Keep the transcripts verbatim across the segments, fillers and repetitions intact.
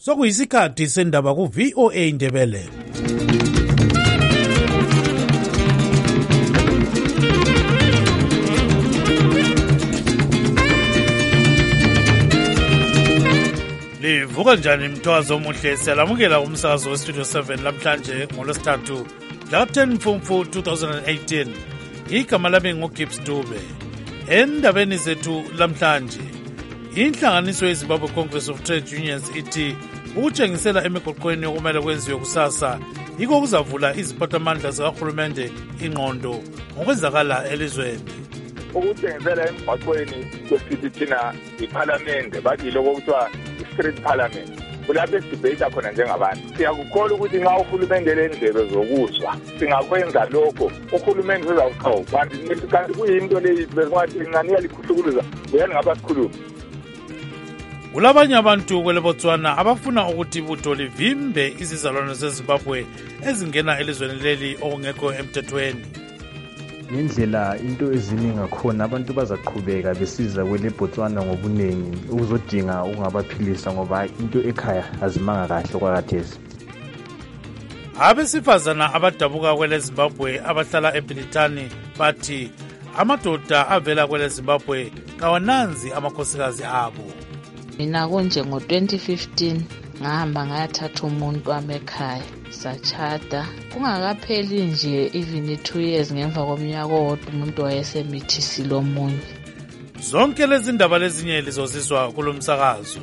Sokuyisikhathi sendaba ku V O A Ndebele. Livuka njani mthwazo omuhle, siyalamukela umsakazo we Studio seven lamhlanje ngolwesithathu mhla ten Mfumfu two thousand eighteen. Igama lami nguGibbs Dube. Endabeni zethu lamhlanje, inhlanganiso yeZimbabwe Congress of Trade Unions ithi ukutshengisela emigoqweni okumele kwenziwe kusasa yikho kuzavula iziphathamandla zikahulumende ingqondo ngokwenzakala elizweni. Ukutshengisela emgwaqweni kwesithi thina iParliament bathi lokho kuthiwa i-street parliament, kulapho esidebate khona njengabantu. Siyakukholwa ukuthi nxa uhulumende lendlebe zokuzwa singakwenza lokho, uhulumende uzawuchawu kanti kanti kuyinto leyi besingathi nganiya likhuhlukuluza uyani ngaba sikhuluma. Kulabanye abantu kwele Botswana abafuna ukuthi ibutho livimbe izizalwane zeZimbabwe ezingena elizweni leli okungekho emthethweni. Ngendlela into eziningi ngakhona abantu bazaqhubeka besiza kwele Botswana ngobunengi ukuzodinga ukungabaphilisa ngoba into ekhaya azimanga kahle kwakathesi. Abesifazana abadabuka kwele Zimbabwe abahlala eBilitani bathi amadoda avela kwele Zimbabwe kawananzi amakhosikazi abo. Mina konje ngo twenty fifteen ngahamba ngayathatha umuntu wami ekhaya sachada, kungakapheli nje even two years ngemva komnyaka owodwa umuntu wayesemithi lomunye. Zonke lezi ndaba lezinye lizozizwa kulomsakazo.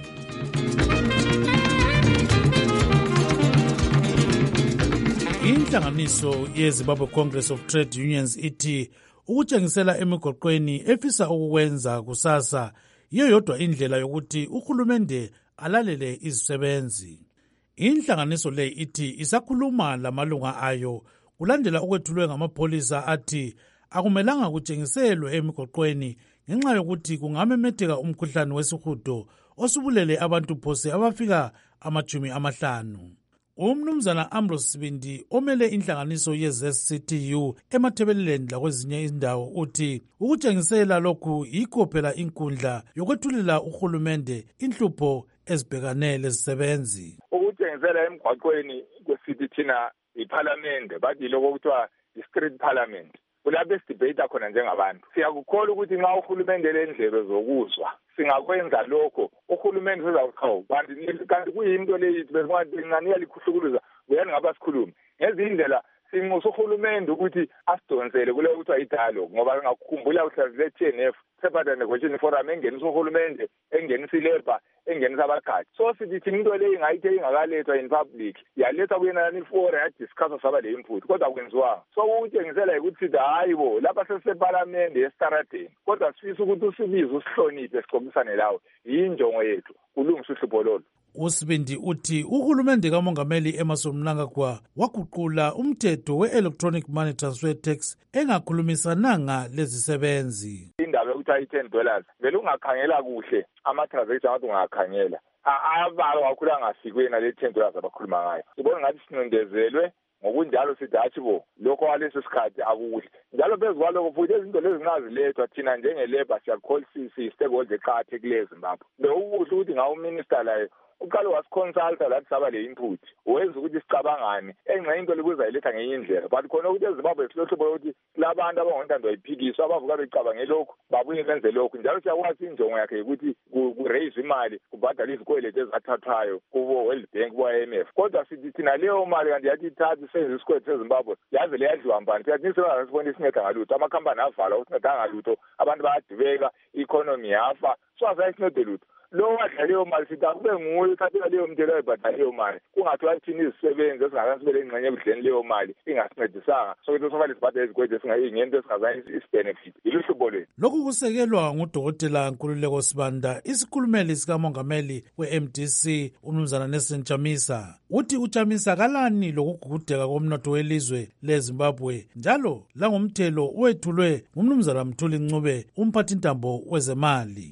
Inhlanganiso yeZimbabwe Congress of Trade Unions ithi ukutshengisela emigoqweni efisa ukukwenza kusasa iyo yodwa indlela yokuthi uhulumende alalele izisebenzi. Inhlanganiso le ithi isakhuluma lamalunga ayo kulandela ukwethulwe ngamapholisa athi akumelanga kutshengiselwe emigoqweni ngenxa yokuthi kungamemetheka umkhuhlane wesihudo osubulele abantu phose abafika amajumi amahlanu. Umnumzana Ambrose Sibindi omele inhlanganiso ye-Z C T U emathebeleleni lakwezinye indawo uthi ukutshengisela lokhu yikho phela inkundla yokwethulela uhulumende inhlupho ezibhekane lezisebenzi. Ukutshengisela emgwaqweni kwesithi thina iParliament bathi lokho kuthiwa i-street parliament, kulapho esidebate khona njengabantu. Siyakukholwa ukuthi nxa uhulumende lendlebe zokuzwa singakwenza lokho, uhulumende uzawuchawu kanti kanti kuyinto leyi besingathi nganiya likhuhlukuluza uyani ngaba sikhuluma. Ngezindlela sinxusa uhulumende ukuthi asidonsele kuleyo kuthiwa i-dialogue ngoba ngakukhumbula uhlazile T N F Tripartite Negotiation Forum engenisa uhulumende, engenisa ilebha, engenisa abagadi. So sithi thina into leyi ngayithe ingakalethwa in public yalethwa kuyenani ifora yadiscusswa saba le input kodwa kwenziwanga. So ukutshengisela ukuthi sithi hayi bo lapha seseParliament yesitaradeni kodwa sifisa ukuthi usibize usihloniphe sixoxisane lawo yinjongo yethu kulungiswa uhlupho lolo. Usibindi uthi uhulumende kaMongameli Emmerson Mnangagwa waguqula umthetho we-electronic money transfer tax engakhulumisananga lezisebenzi. Indaba yokuthi ayi ten dollars vele ungakhangela kuhle ama-transaction athi ungakhangela abalwa kakhulu angafikweni le ten dollars abakhuluma ngayo. Sibona ngathi sinondezelwe ngokunjalo sithi hatshi bo lokho walesi sikhathi akuhle. Njalo phezu kwalokho futhi izinto lezi ngazilethwa thina njengelebha siyakholisisa i-stakeholder eqathe kule Zimbabwe. Bekukuhle ukuthi ngawuminister layo uqale wasiconsulta lathi saba le input wenza ukuthi sicabangane engxe into likuzayiletha ngenye indlela but khona ukuthi eZimbabwe silohlobo ukuthi labantu abangontando bayiphikiswa abavuka becabanga lokho babuye benze lokho. Njalo siyakwazi injongo yakhe ukuthi ku-raise imali kubhadala izikweletu ezathathwayo kubo World Bank kubo-I M F kodwa sithi thina leyo mali kanti yathi ithathe isenze isikweletu seZimbabwe yaze leyadliwa mbani. Siyathi nisebenzisibona isinceda ngalutho, amakhampani avalwa ukusinceda ngalutho, abantu bayadibeka, i-economy yafa, so asayisincede lutho. Lo wadla leyo mali sithi akube nguye uthathela leyo mthelo ayibhadala leyo mali kungathiwa thina izisebenzi esingakasibele ingxenye ebudleni leyo mali ingasincedisanga sokuthi sofanele sibhadale izikweletu esingayingento esingazange isi-benefit. Yiluhlupho lwethu. Lokhu kusekelwa ngudokotela Nkululeko Sibanda, isikhulumeli sikamongameli we-M D C umnumzana Nelson Chamisa. Uthi uChamisa kalani lokugugudeka komnotho welizwe leZimbabwe njalo langomthelo wethulwe ngumnumzana Mthuli Ncube umphathintambo wezemali.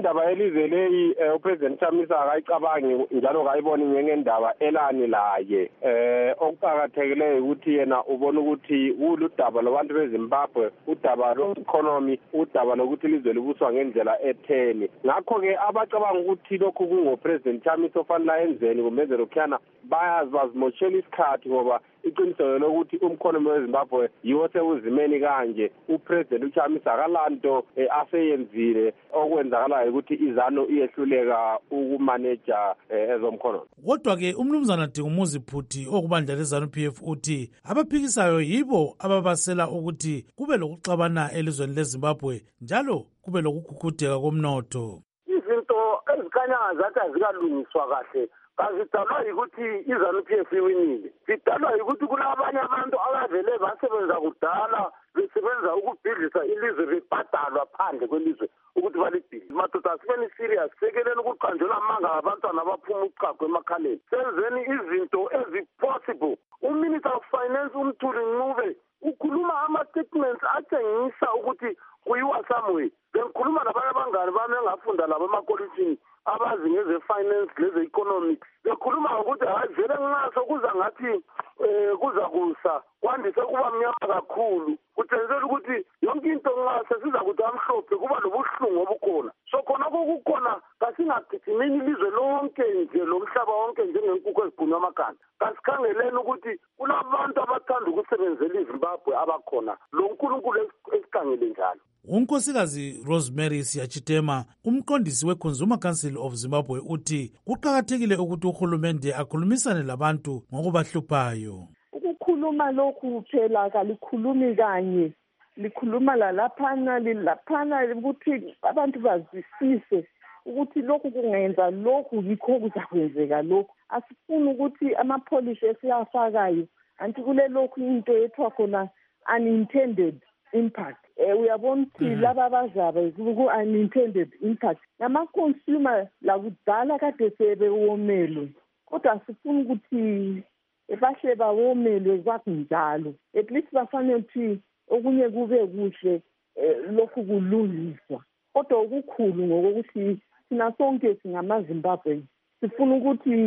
indaba yelizwe leyi upresident Chamisa akayicabangi njalo kayiboni njengendaba elani laye eh okuqhakathekileyo ukuthi yena ubona ukuthi kuludaba labantu beZimbabwe udaba lo-economy udaba lokuthi ilizwe libuswa ngendlela etheni ngakho ke abacabanga ukuthi lokhu kungopresident Chamisa ofanele enzeni kumeze lokhuyana bayazi bazimoshela isikhathi ngoba iqiniselo lokuthi umkhonomi weZimbabwe yiwo sewuzimeni kanje upresident uChamisa akalanto aseyenzile okwenzakalayo ukuthi izano iyehluleka ukumaneja ezomkhonomi. Kodwa ke umnumzana Dingumuzi Phuthi okubandla leZanu P F uthi abaphikisayo yibo ababasela ukuthi kube lokuxabana elizweni leZimbabwe njalo kube lokugugudeka komnotho. Izinto ezikhanya ngazathi azikalungiswa kahle kazidalwa yikuthi iZanu P F iwinile, zidalwa yikuthi kulabanye abantu abavele basebenza kudala besebenza ukubhidlisa ilizwe bebhadalwa phandle kwelizwe ukuthi balibhidlise. Madoda asibeni serious sekeleni ukuqanjelwa amanga abantwana abaphuma uchago emakhaleni, senzeni izinto ezi-possible. Uminister of Finance uMthuli Ncube ukhuluma ama-statements atshengisa ukuthi kuyiwa somewhere. Bengikhuluma nabanye abangani bami engafunda labo emakolitshini abazi ngeze-finance leze-economics. Bekhuluma ukuthi hayi vele ngingaso kuza ngathi um kuza kusa kwandise kuba mnyama kakhulu kutshengisela ukuthi yonke into nxa siza kuthi amhlophe kuba lobuhlungu obukhona. So khona kukhona kasingagijimini ilizwe lonke nje lomhlaba wonke njengenkukhu ezibhunywa amaganda. Kasikhangeleni ukuthi kunabantu abathanda ukusebenzela iZimbabwe abakhona lo nkulunkulu esikhangele njalo. Unkosikazi Rosemary Siyachitema umqondisi we-Consumer Council of Zimbabwe uthi kuqakathekile ukuthi uhulumende akhulumisane labantu ngokubahluphayo. Ukukhuluma lokhu phela kalikhulumi kanye, likhuluma lalaphana lilaphana ukuthi abantu bazwisise ukuthi lokhu kungenza lokhu yikho kuzakwenzeka lokhu. Asifuni ukuthi ama-policy esiyafakayo anti kule lokhu into ethiwa khona unintended impact. Eh uyabona ukuthi laba abazabe ku-unintended impact nama-consumer lakudala kade sebewomelo kodwa sifuna ukuthi bahle bawomelwe kwakunjalo at least bafanele ukuthi okunye kube kuhle lokhu kulungiswa kodwa okukhulu ngokuthi thina sonke singamaZimbabwe sifuna ukuthi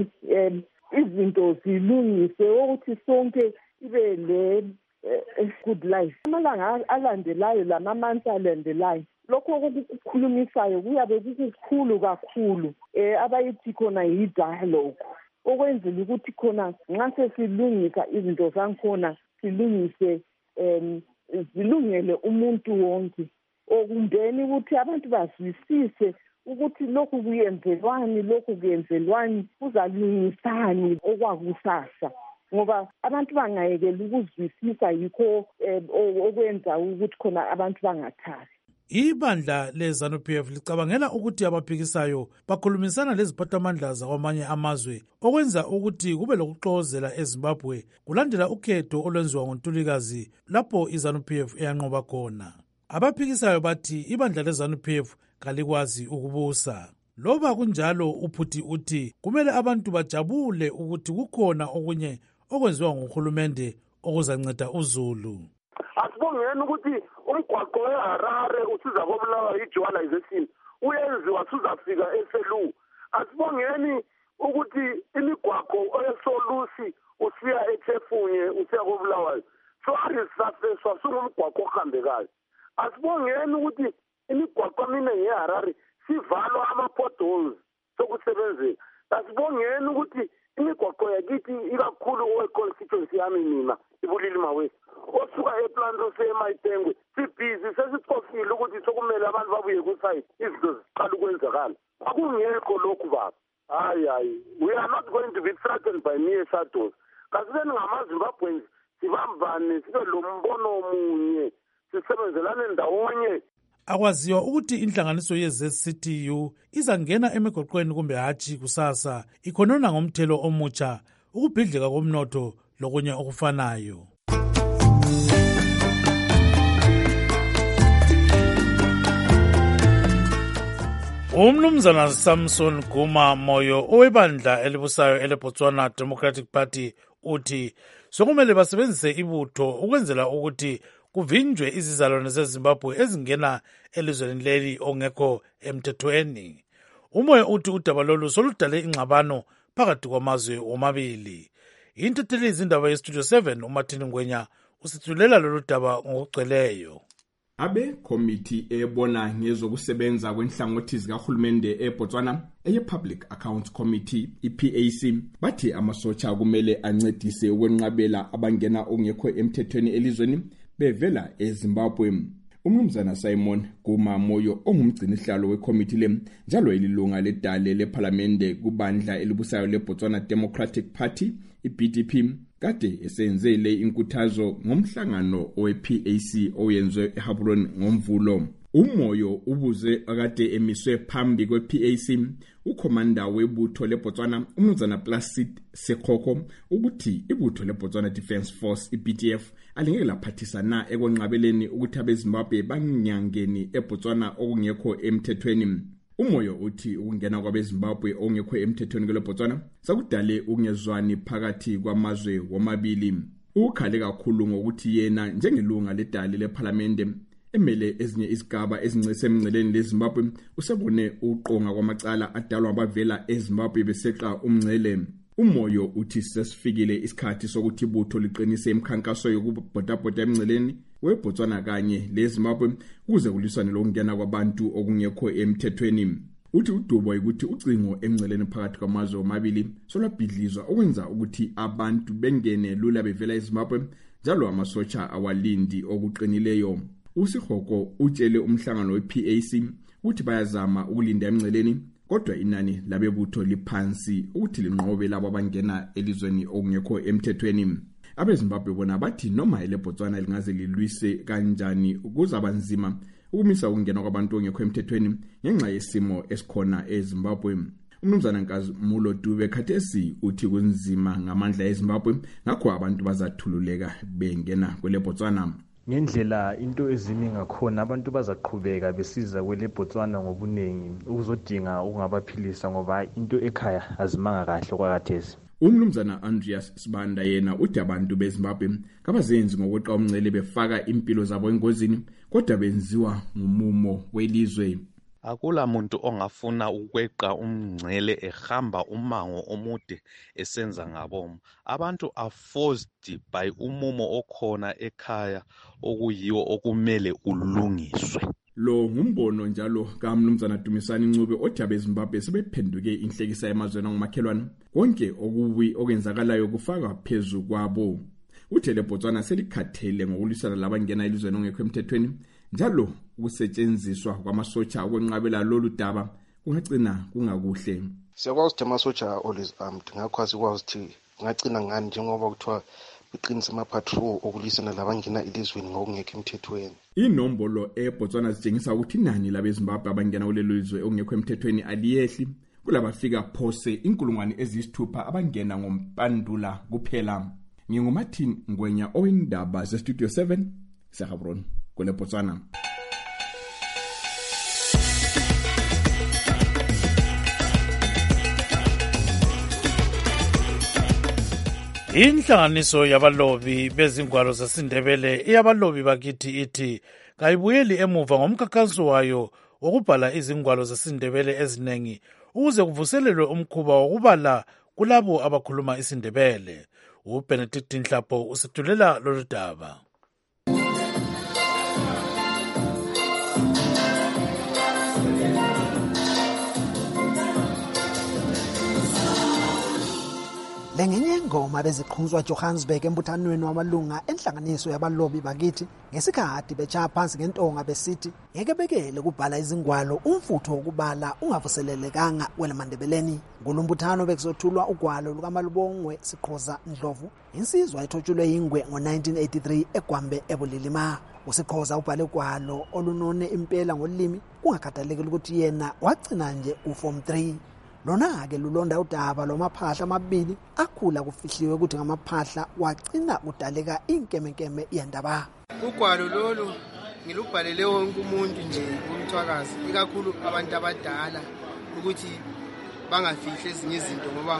izinto zilungiswe ukuthi sonke ibe le good life. Amalanga alandelayo lama-months alandelayo lokho okukhulumisayo kuyabe kukukhulu kakhulu eh abayithi khona yi-dialogue okwenzela ukuthi khona nxa sesilungisa izinto zankhona silungise um zilungele umuntu wonke okundeni ukuthi abantu bazwisise ukuthi lokhu kuyenzelwani lokhu kuyenzelwani kuzalungisani okwakusasa ngoba abantu bangayekela ukuzwisisa yikho okwenza ukuthi khona abantu bangathathi. Ibandla leZanu P F licabangela ukuthi abaphikisayo bakhulumisana leziphathamandla zakwamanye amazwe okwenza ukuthi kube lokuxokozela eZimbabwe kulandela ukhetho olwenziwa ngoNtulikazi lapho iZanu P F eyanqoba khona. Abaphikisayo bathi ibandla leZanu P F kalikwazi ukubusa. Loba kunjalo uPhuthi uthi kumele abantu bajabule ukuthi kukhona okunye okwenziwa nguhulumende okuzanceda uZulu. Asibongeni ukuthi umgwaqo weHarare usiza kobulawa i-dualization uyenziwa suzafika eSelu. Asibongeni ukuthi imigwaqo oyesolusi usiya eThefunye usiya kobulawayo so arisafeswa sungumgwaqo ohambekayo. Asibongeni ukuthi imigwaqo eminingi yeHarare sivalwa ama-potholes sokusebenzela. Asibongeni ukuthi imigwaqo yakithi ikakhulu owe-constituency yami mina iBulilima West osuka ePlanto seMayitengwe sibhizi sesicofile ukuthi sokumele abantu babuye kusayidi izinto ziqala ukwenzakala. Akungekho lokhu baba. Hayi hayi we are not going to be threatened by mere shadows. Kasibeni ngamaZimbabweans sibambane sibe lo mbono omunye sisebenzelane ndawonye. Akwaziwa ukuthi inhlanganiso ye-Z C T U izangena emigoqweni kumbe hatshi kusasa ikhonona ngomthelo omutsha ukubhidlika komnotho lokunye okufanayo. Umnumzana Samson Guma Moyo owebandla elibusayo eleBotswana Democratic Party uthi sokumele basebenzise ibutho ukwenzela ukuthi kuvinjwe izizalwane zeZimbabwe ezingena elizweni leli ongekho emthethweni. Umoya uthi udaba lolu soludale ingxabano phakathi kwamazwe omabili. Intatheli izindaba yeStudio seven uMartin Ngwenya usithulela lolu daba ngokugcweleyo. Abe committee ebona ngezokusebenza kwenhlangothi zikahulumende eBotswana eye-Public Accounts Committee i-P A C bathi amasotsha kumele ancedise ukwenqabela abangena ongekho emthethweni elizweni bevela eZimbabwe. Umnumzana Simon Guma Moyo ongumgcinihlalo wecommittee le njalo elilunga ledale leParliamente kubandla elibusayo leBotswana Democratic Party i-B D P kade esenzele inkuthazo ngomhlangano we-P A C oyenzwe eHablon ngomvulo. Umoyo ubuze akade emiswe phambi kwe-P A C ukhomanda webutho leBotswana umnumzana Placid Sekoko ukuthi ibutho leBotswana Defence Force i-B D F alingeke laphathisana ekwenqabeleni ukuthi abeZimbabwe banyangeni eBotswana okungekho emthethweni. Umoyo uthi ukungena kwabeZimbabwe ongekho emthethweni kweBotswana sakudale ukungezwani phakathi kwamazwe womabili. Ukhale kakhulu ngokuthi yena njengelunga ledale leParliamente emele ezinye isigaba ezincese emngceleni leZimbabwe usebone uqonga kwamacala adalwa abavela eZimbabwe beseqa umngcele. Umoyo uthi sesifikile isikhathi sokuthi ibutho liqinise imikhankaso yokubhodabhoda emngceleni weBotswana kanye leZimbabwe kuze kuliswane lokungena kwabantu okungekho emthethweni. Uthi udubo ukuthi ucingo emngceleni phakathi kwamazwe omabili solabhidlizwa okwenza ukuthi abantu bengene lula bevela eZimbabwe njalo amasotsha awalindi okuqinileyo. Usihoko utshele umhlangano we-P A C ukuthi bayazama ukulinda emngceleni kodwa inani labebutho liphansi ukuthi linqobe labo abangena elizweni okungekho emthethweni. AbeZimbabwe bona bathi noma eleBotswana lingaze lilwise kanjani kuzaba nzima ukumisa ukungena kwabantu ongekho emthethweni ngenxa yesimo esikhona eZimbabwe. Umnumzana Nkazi Mulo Dube khathesi uthi kunzima ngamandla eZimbabwe ngakho abantu bazathululeka bengena kweleBotswana. Ngendlela into eziningi ngakhona abantu bazaqhubeka besiza kweleBotswana ngobunengi ukuzodinga ukungabaphilisa ngoba into ekhaya azimanga kahle kwakathesi. Umnumzana Andreas Sibanda yena uthi abantu beZimbabwe kabazenzi ngokweqa umngcele befaka impilo zabo engozini kodwa benziwa ngumumo welizwe. Akula muntu ongafuna ukweqa umngcele ehamba umango omude esenza ngabomo. Abantu are forced by umumo okhona ekhaya okuyiwo okumele ulungiswe. Lo ngumbono njalo kaMnumzana Dumisani Ncube othi abeZimbabwe sebephenduke inhlekisa emazweni ngomakhelwane konke okubi okwenzakalayo kufaka phezu kwabo. Uthi leBotswana selikhathele ngokulisana labangena elizweni ongekho emthethweni njalo ukusetshenziswa kwamasotsha okwenqabela lolu daba kungagcina kungakuhle. Siyakwazi ukuthi amasotsha always armed ngakho asikwazi ukuthi kungagcina ngani njengoba kuthiwa biqinisa ama-patrol okulisana labangena elizweni ngokungekho emthethweni. Inombolo eBotswana zitshengisa ukuthi inani labeZimbabwe abangena kulelo lizwe okungekho emthethweni aliyehli kulabafika phose inkulungwane eziyisithupha abangena ngompandula kuphela. NginguMartin Ngwenya owindaba zeStudio seven seHablon kweleBotswana. Inhlanganiso yabalobi bezingwalo zaSindebele iyabalobi bakithi ithi kayibuyeli emuva ngomkhankaso wayo wokubhala izingwalo zaSindebele ezinengi ukuze kuvuselelwe umkhuba wokubala kulabo abakhuluma isiNdebele. uBenedict Nhlapho usithulela lolu daba. Lengenye ingoma beziqhuzwa Johannesburg embuthanweni wamalunga enhlanganiso yabalobi bakithi ngesikhathi bechaya phansi ngentonga besithi ngeke bekele kubhala izingwalo umfutho wokubala ungavuselelekanga kweleMandebeleni. Ngolumbuthano bekuzothulwa ugwalo lukaMalubongwe Siqhoza Ndlovu insizwa ethotshulwe ingwe ngo-nineteen eighty-three eGwambe eBulilima. uSiqhoza ubhale ugwalo olunone impela ngolimi kungakhathalekile ukuthi yena wagcina nje uform three. Lona-ke lulonda udaba lwamaphahla amabili akhula kufihliwe ukuthi ngamaphahla wagcina kudaleka inkemenkeme yendaba. Ugwalo lolu ngilubhalele wonke umuntu nje umthwakazi ikakhulu abantu abadala ukuthi bangafihli ezinye izinto ngoba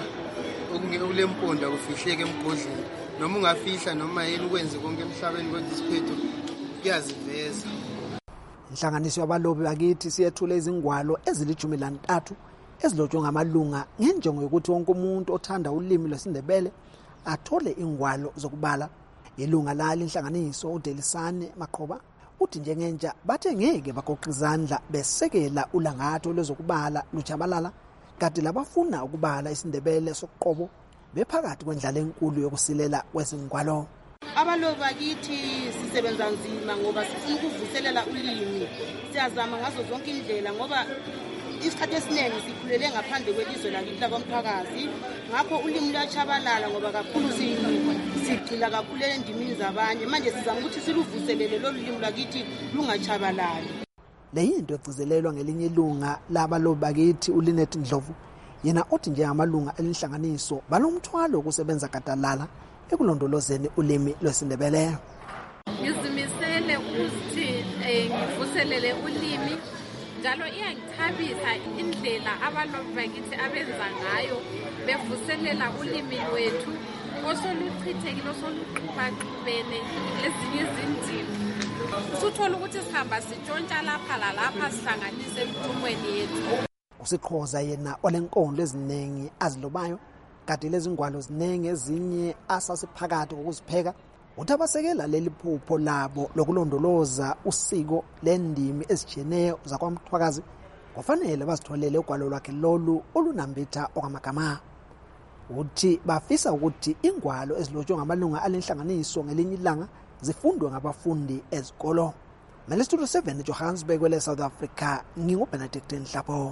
okulempondo akufihleke emgodleni noma ungafihla noma yini ukwenze konke emhlabeni kodwa isiphetho kuyaziveza. Inhlanganiso yabalobi bakithi siyethula izingwalo ezilijumi lantathu ezilotshwe ngamalunga ngenjongo yokuthi wonke umuntu othanda ulimi lwesiNdebele athole ingwalo zokubala. Ilunga lali inhlanganiso uDelisane Maqhoba uthi njengentsha bathe ngeke bagoqa izandla besekela ulangatho lwezokubala lujabalala, kanti labafuna ukubala isiNdebele sokuqobo bephakathi kwendlala enkulu yokusilela kwezingwalo. Abalobi bakithi sisebenza nzima ngoba sifuna ukuvuselela ulimi. Siyazama ngazo zonke indlela ngoba isikhathi esiningi sikhulele ngaphandle kwelizwe lakithi lakwamthwakazi, ngakho ulimi luyachabalala ngoba kakhulu sigcila kakhulu endimini zabanye. Manje sizama ukuthi siluvuselele lolu limi lakithi lungachabalali. Le yinto egcizelelwa ngelinye ilunga labalobi bakithi uLinet Ndlovu, yena uthi njengamalunga elinhlanganiso balomthwalo ukusebenza gadalala ekulondolozeni ulimi lwesiNdebele. Ngizimisele ukuthi ngivuselele ulimi, njalo iyangithabisa indlela abalobi bakithi abenza ngayo bevuselela ulimi lwethu osoluchithekile osoluxubaxubene ezinye izindima. Suthola ukuthi sihamba sitshontsha lapha lalapha sihlanganise emthumweni yethu. uSiqhoza yena olenkondlo eziningi azilobayo, kanti lezi ngwalo ziningi ezinye asasiphakathi kokuzipheka, uthi abasekela leli phupho labo lokulondoloza usiko lendimi ezijeneyo zakwamthwakazi kufanele bazitholele ugwalo lwakhe lolu olunambitha okamagama. Uthi bafisa ukuthi ingwalo ezilotshwe ngamalunga alenhlanganiso ngelinye ilanga zifundwe ngabafundi ezikolo. Mele Studio seven Johannesburg kwele South Africa, nginguBenedict Nhlapho.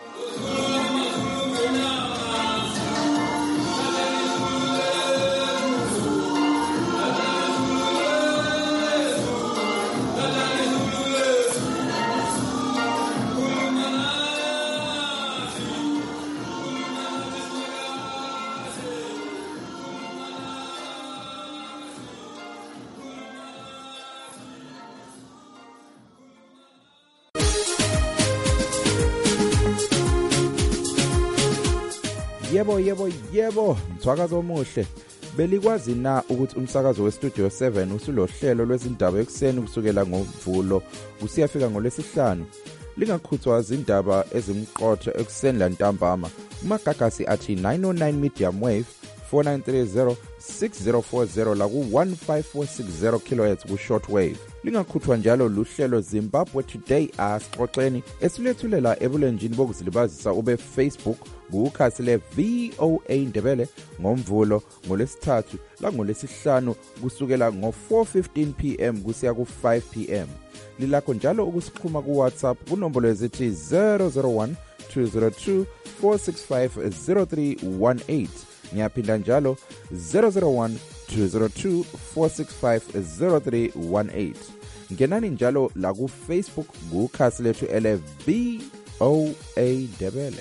Yebo yebo yebo mthwakazo omuhle. Belikwazi na ukuthi umsakazo weStudio seven usulohlelo lwezindaba ekseni kusukela ngoMvulo usiyafika ngolesihlanu. Lingakhuthwa izindaba ezimqotho ekseni lantambama. Umagagasi athi nine oh nine medium wave four nine three zero six zero four zero la ku one five four six zero kilohertz ku short wave. Lingakhuthwa njalo luhlelo Zimbabwe Today asixoxeni esilethulela ebulenjini bokuzilibazisa ube Facebook kukhasi le V O A Ndebele ngoMvulo ngolesithathu la ngolesihlanu kusukela ngo four fifteen p m kusiya ku five p m. Lilakho njalo ukusikhuma ku WhatsApp kunombolo ezithi zero zero one two zero two four six five zero three one eight. Ngiyaphinda njalo zero zero one two zero two four six five zero three one eight. Ngenani njalo la ku Facebook kukhasi lethu ele V O A Ndebele.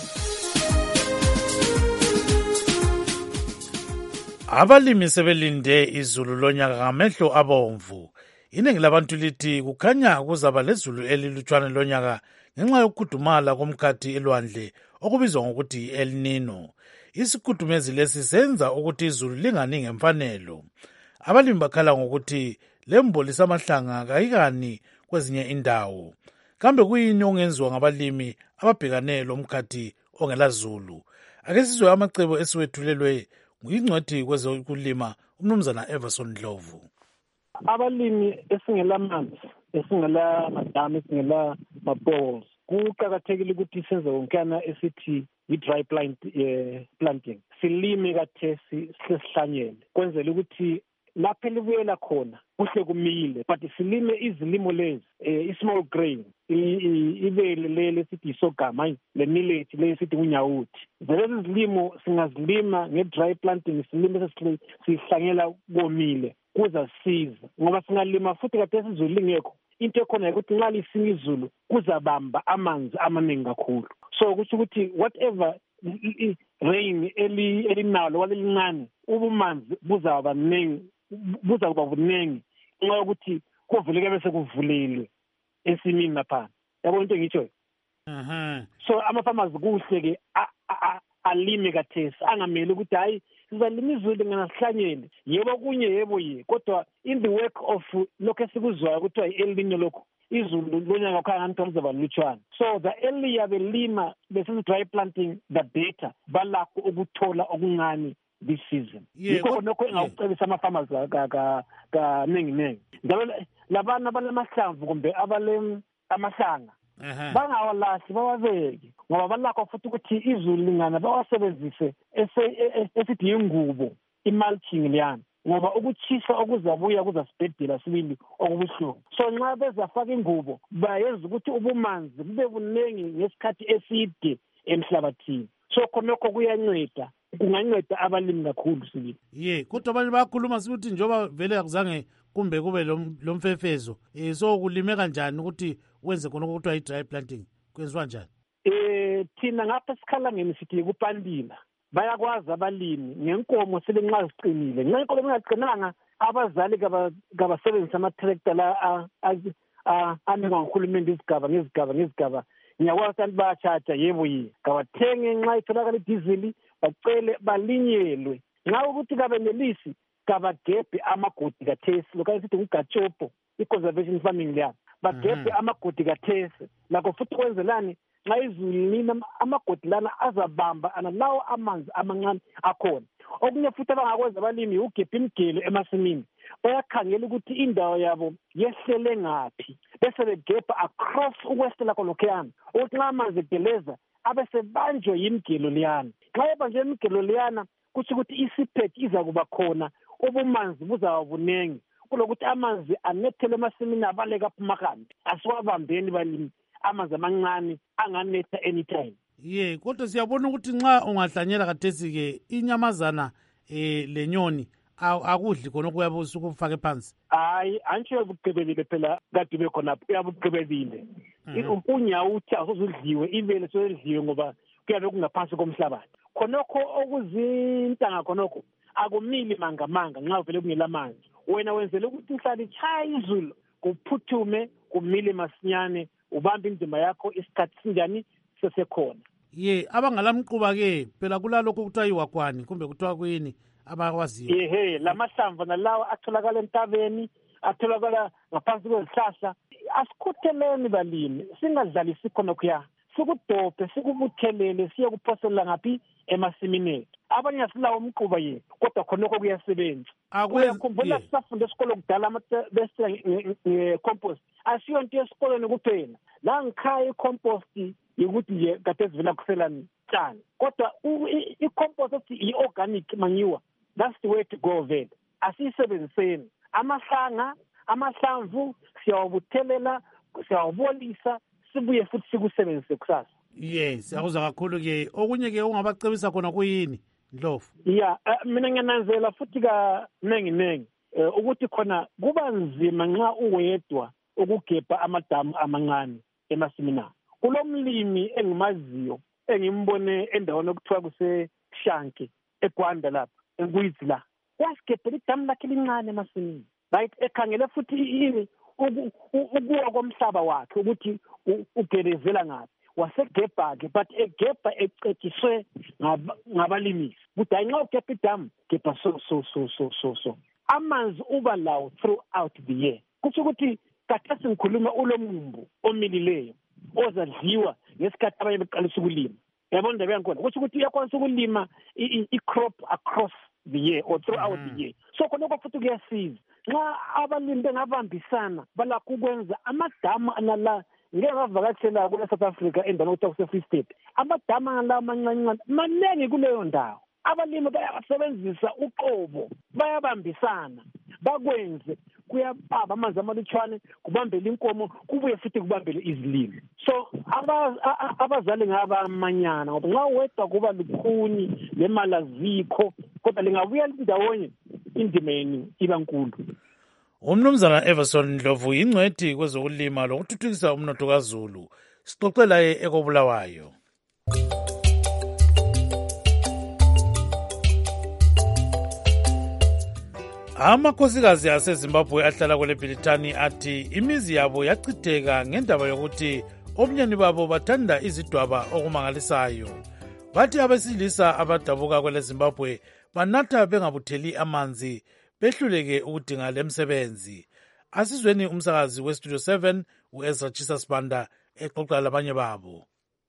Abalimi sebelinde izulu lonyaka ngamehlo abomvu. Iningi labantu lithi kukhanya kuzaba lezulu elilutshwane lonyaka ngenxa yokukhudumala komkhathi elwandle okubizwa ngokuthi El Nino. Isikhudumezi lesi senza ukuthi izulu lingani ngemfanelo. Abalimi bakhala ngokuthi lembolisa amahlanga kayikani kwezinye indawo. Kambe kuyini ongenziwa ngabalimi ababhekane lomkhathi ongelazulu? Ake sizwe amacebo esiwethulelwe ngingcwathi kwezokulima umnumzana Everson Ndlovu. Abalimi esingela amanzi, esingela madamu, esingela mabowls, kuqakathekile ukuthi senze wonkana esithi i-dry plant eh, planting. Silime kathe sisihlanyele kwenzela ukuthi lapho libuyela khona kuhle kumile, but silime izilimo lezi eh, i-small grain ibe lele sithi isogama le millet le sithi unyawuthi. Lezi zilimo singazilima nge-dry planting, silime sihlanyela komile kuza siza ngoba singalima futhi kade izulu lingekho into ekhona ukuthi nxa lisina izulu kuzabamba amanzi amaningi kakhulu. So kusho ukuthi whatever rain eli elinalo walelincane ubumanzi buzaba ningi buzakuba buningi nxa ukuthi kuvuleke bese kuvulelwe esimini lapha. Yabo into engitsho. Mhm. So ama farmers kuhle ke alime kathesi angameli ukuthi hayi sizalima izulu linganasihlanyeli yebo kunye yebo ye kodwa in the work of lokho esikuzwayo kuthiwa i-El Nino lokho izulu lonyaka khaya ngani lizoba lutshwana so the earlier belima bese-dry planting the better balakho ukuthola okuncane this season yikho nokho engawucebisa ama-farmers kaningi-ningi njalo labana abalamahlamvu kumbe abale amahlanga bangawalahli bawabeke ngoba balakho futhi ukuthi izulu lingana bawasebenzise esithi yingubo i-mulching liyana ngoba ukuchisa okuzabuya kuzasibhedela sibili okubuhlungu so nxa bezafaka ingubo bayenza ukuthi ubumanzi bube buningi ngesikhathi eside emhlabathini so khonokho kuyanceda kunganceda abalimi kakhulu sibili ye kodwa abanye bayakhuluma sibuthi njengoba vele akuzange kumbe kube lo mfefezo um so kulime kanjani ukuthi wenze khona okuthiwa i-dry planting kwenziwa njani um thina ngapha esikhalangeni sithi kupandila bayakwazi abalimi ngenkomo sele nxa ziqinile nxa inkomo ingaqinanga abazali kabasebenzisa amatrekta la anikwa nguhulumende izigaba ngezigaba ngezigaba ngiyakwazi ukuthi bayatshaja yebo yi kabathenge nxa itholakala idizili bacele balinyelwe nxa ukuthi kabenelisi kabagebhe amagodi kathesi lokho sithi ngugatshopo i-conservation farming leya bagebhe amagodi kathesi lakho futhi kwenzelani nxa izulu lina amagodi lana azabamba analawo amanzi amancane akhona okunye futhi abangakwenza abalimi ugebha imigelo emasimini bayakhangela ukuthi indawo yabo yehlele ngaphi bese begebha across ukwehlela kholokhuyana ukuthi nxa amanzi egeleza abesebanjwe yimigelo liyana nxa ebanjwe imigelo liyana kuthi ukuthi isiphethi iza kuba khona ubumanzi buzaba bunengi kulokuthi amanzi anethele emasimini abaleka phumakanti asiwabambeni balimi amanzi amancane anganetha anytime ye kodwa siyabona ukuthi nxa ungahlanyela kathesi-ke inyamazana um lenyoni akudli khona okuyabe usukufake phansi hayi antsho uyabuqebelile phela kade ube khonapho uyabuqebelile unyawuthi asozudliwe ibele sozudliwe ngoba kuyabe kungaphansi komhlabathi khonokho okuzintanga khonokho akumili mangamanga nxa uvele kungela manzi wena wenzele ukuthi uhlale itshaya izulu kuphuthume kumile masinyane ubambe indima yakho isikhathi sinjani sesekhona ye abangalamquba-ke phela kulalokho kuthiwa iwagwani kumbe kuthiwa kuyini abakwaziyo ehe lamahlamvu nalawa atholakala entabeni atholakala ngaphansi kwezihlahla asikhutheleni balimi singadlalisi khonokhuya sikudobhe sikubuthelele siye kuphoselela ngaphi emasimini ethu abanye asilawo umquba yethu kodwa khonokho kuyasebenza uyakhumbula sisafunde esikolo kudala nge-compost asiyo nto esikolweni kuphela la ngikhaya i-compost yikuthi nje kade sivela kuselani tshani kodwa i-compost ethi i-organic manure that's the way to go vele asiyisebenziseni amahlanga amahlamvu siyawabuthelela siyawabolisa sibuye futhi sikusebenzise kusasa yes akuzwa kakhulu-ke okunye-ke ungabacebisa khona kuyini Ndlovu ya mina ngiyananzela futhi kaningi-ningi um ukuthi khona kuba nzima nxa uwedwa ukugebha amadamu amancane emasimini akho kulo mlimi engimaziyo engimbone endaweni okuthiwa kuseshanke eGwanda lapha enkwizi la wasigebhela idamu lakhe elincane emasimini right ekhangele futhi ini ukuwa komhlaba wakhe ukuthi ugelezela ngaphi wasegebha-ke but egebha ecetiswe ngabalimisi ukuthi hayi nxa ugebha idamu gebha so so so so so so amanzi uba lawo throughout the year kusho ukuthi khathesi ngikhuluma ulo mumbu omilileyo ozadliwa ngesikhathi abanye beqalisa ukulima yabona indaba yangikhona kusho ukuthi uyakwanisa ukulima i-crop across the year or throughout the year so khonokho futhi kuyasiza nxa abalimi bengabambisana balakho ukwenza amadamu anala ngeke ngavakashela kule South Africa endaweni okuthiwa kuse-Free State amadamu anala amancancane maningi kuleyo ndawo abalimi bayasebenzisa uqobo bayabambisana bakwenze kuyababa amanzi amalutshwane kubambele inkomo kubuye futhi kubambele izilimi so abazali ngabamanyana ngoba nxa wedwa kuba lukhuni lemali azikho kodwa lingabuya ndawonye indima yenu iba nkulu. Umnumzana Everson Ndlovu yingcwedi kwezokulima lokuthuthukisa umnotho kaZulu sixoxela ekobulawayo. Amakhosikazi aseZimbabwe ahlala kwele Britani athi imizi yabo yachitheka ngendaba yokuthi omnyeni babo bathanda izidwaba okumangalisayo. bathi abesilisa abadabuka kwele Zimbabwe banatha bengabutheli amanzi behluleke ukudinga lemsebenzi. Asizweni umsakazi weStudio seven uEzra Chisa Sibanda exoxa labanye babo.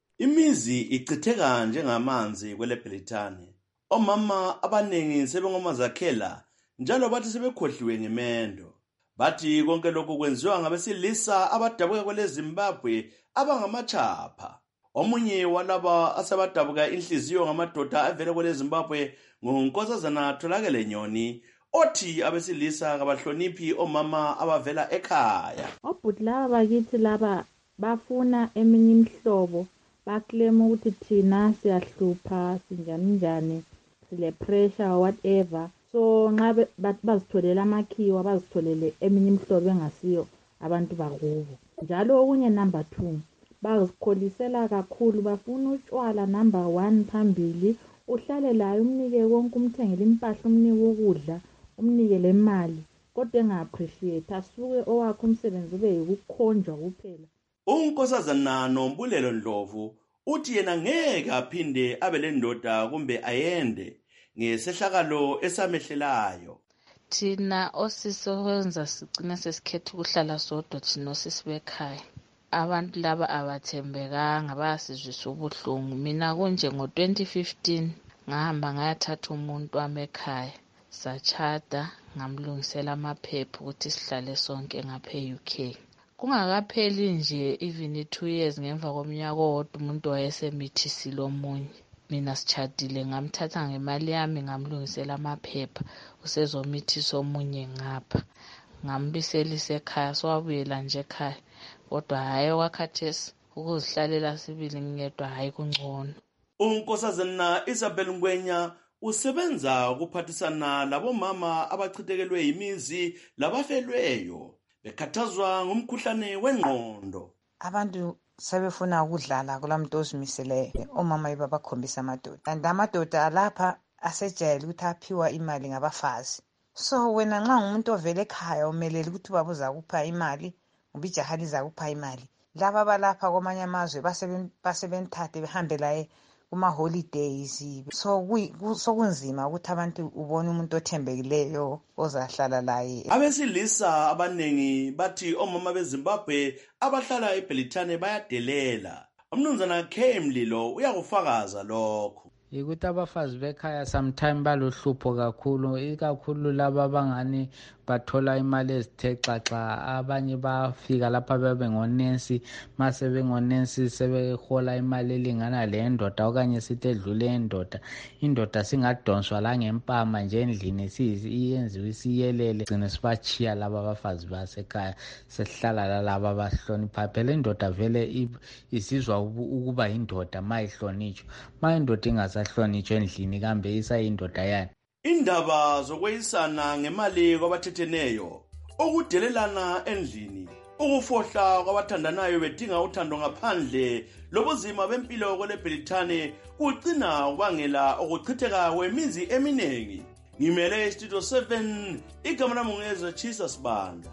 Imizi ichitheka njengamanzi kwele Britani. Omama abanengi sebengomazakhela njalo bathi sebekhohliwe ngemendo. Bathi konke lokhu kwenziwa ngabesilisa abadabuka kwele Zimbabwe abangamachapha. Omunye walaba asebadabuka inhliziyo ngamadoda avela kwele Zimbabwe nguNkosazana Tholakele Nyoni, othi abesilisa kabahloniphi omama abavela ekhaya. Obhuti laba bakithi laba bafuna eminye imihlobo, baklema ukuthi thina siyahlupha sinjani njani, sile pressure whatever. So nxa bazitholela amakhiwa bazitholele eminye imihlobo engasiyo abantu bakubo. Njalo okunye number two, bazikholisela kakhulu, bafuna utshwala number one phambili, uhlale layo umnike konke, umthengele impahla, umnike ukudla, umnike le mali, kodwa enga-appreciate, asuke owakho umsebenzi ube yikukhonjwa kuphela. uNkosazana Nombulelo Ndlovu uthi yena ngeke aphinde abe lendoda kumbe ayende ngesehlakalo esamehlelayo. Thina osisi okwenza sigcina sesikhetha ukuhlala sodwa thina osisi bekhaya. Abantu laba abathembekanga, bayasizwisa ubuhlungu. Mina kunje ngo twenty fifteen ngahamba ngayathatha umuntu wami ekhaya, sachada, ngamlungisela amaphepha ukuthi sihlale sonke ngapha e-U K. Kungakapheli nje even two years ngemva komnyaka owodwa umuntu wayesemithi lomunye. Mina sichadile, ngamthatha ngemali yami ngamlungisela amaphepha, usezomithisa omunye ngapha. Ngambiselisa ekhaya, swabuyela nje ekhaya. Kodwa hayi wakhathesi ukuzihlalela sibili ngedwa hayi kungcono. uNkosazana Isabel Ngwenya usebenza ukuphathisana labomama abachithekelwe yimizi labafelweyo bekhathazwa ngumkhuhlane wengqondo. Abantu sebefuna ukudlala kulamuntu ozimiseleyo, omama yibo abakhombisa amadoda, kanti amadoda alapha asejayele ukuthi aphiwa imali ngabafazi. So wena nxa ngumuntu ovele ekhaya umelele ukuthi ubaba uza kupha imali, ngoba ijaha liza kupha imali. Laba balapha kwamanye amazwe basebenithathe behambe laye kuma holidays. So so kunzima ukuthi abantu ubone umuntu othembekileyo ozahlala laye. Abesilisa abanengi bathi omama beZimbabwe abahlala eBritani bayadelela. Umnumzana K Mlilo uyakufakaza lokho. Ukuthi abafazi bekhaya sometime balohlupho kakhulu, ikakhulu laba abangani bathola imali ezithe xaxa. Abanye bafika lapha bebe ngonensi, mase bengonensi sebehola imali elingana le ndoda okanye sithi edlule endoda. Indoda singadonswa la ngempama nje endlini siyenziwe isiyelele, gcine sibachiya laba abafazi basekhaya, sesihlala lalaba abahlonipha. Phela indoda vele isizwa ukuba indoda mayihlonitshwa. Ma indoda ingasahlonitshwa endlini kambe isayindoda yani. Indaba zokweyisana ngemali kwabathetheneyo, ukudelelana endlini, ukufohla kwabathandanayo bedinga uthando ngaphandle lobuzima bempilo kwele Britani kugcina kubangela ukuchitheka kwemizi eminengi. Ngimele Studio seven, igama lami nguEzra Chisa Sibanda.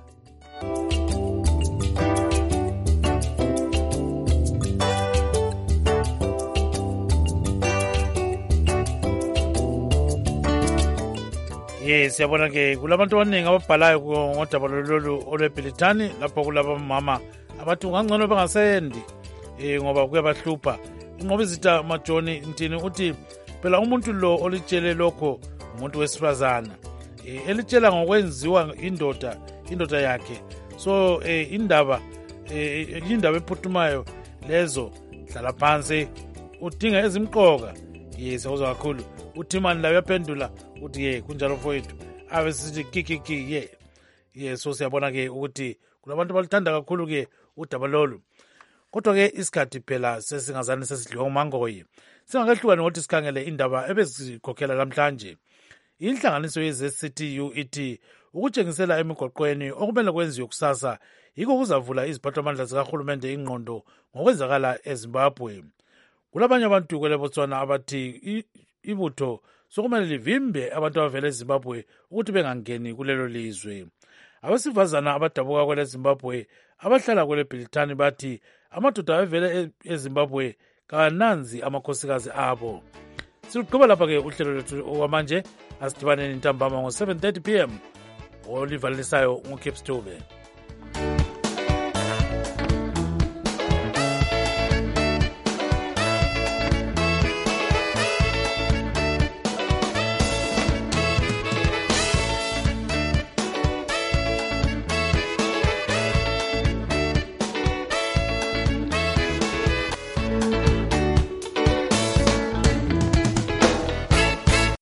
Yes, siyabona ke kulabantu abaningi ababhalayo ngodaba lolu olweBritani, lapho kulaba mama abathi ungangcono bengasendi eh ngoba kuyabahlupha. Inqoba izitha Majoni Ntini uthi phela umuntu lo olitshele lokho umuntu wesifazana eh elitshela ngokwenziwa indoda indoda yakhe. So eh indaba eh indaba ephuthumayo lezo, hlala phansi udinga ezimqoka. Yes, awuzwa kakhulu. Uthimani la uyaphendula uthi ye kunjalo mfowethu, ave sithi kikiki ye ye. So siyabona ke ukuthi kulabantu balithanda kakhulu ke udaba lolu. Kodwa ke isikhathi phela sesingazani sesidliwa umangoye, singakahluka ngokuthi sikhangele indaba ebezikhokhela namhlanje. Inhlanganiso ye-Z C T U ithi ukutshengisela emigoqweni okumele kwenziwe kusasa yikho kuzavula iziphathwamandla zikahulumende ingqondo ngokwenzakala eZimbabwe. Kulabanye abantu kwele Botswana abathi ibutho sokumele livimbe abantu abavela eZimbabwe ukuthi bengangeni kulelo lizwe. Abesifazana abadabuka kwele Zimbabwe abahlala kwele Britani bathi amadoda avela eZimbabwe kananzi amakhosikazi abo. Siluqhuba lapha-ke uhlelo lwethu okwamanje. Asidibaneni ntambama ngo seven thirty p m olivalisayo nguKip Stube.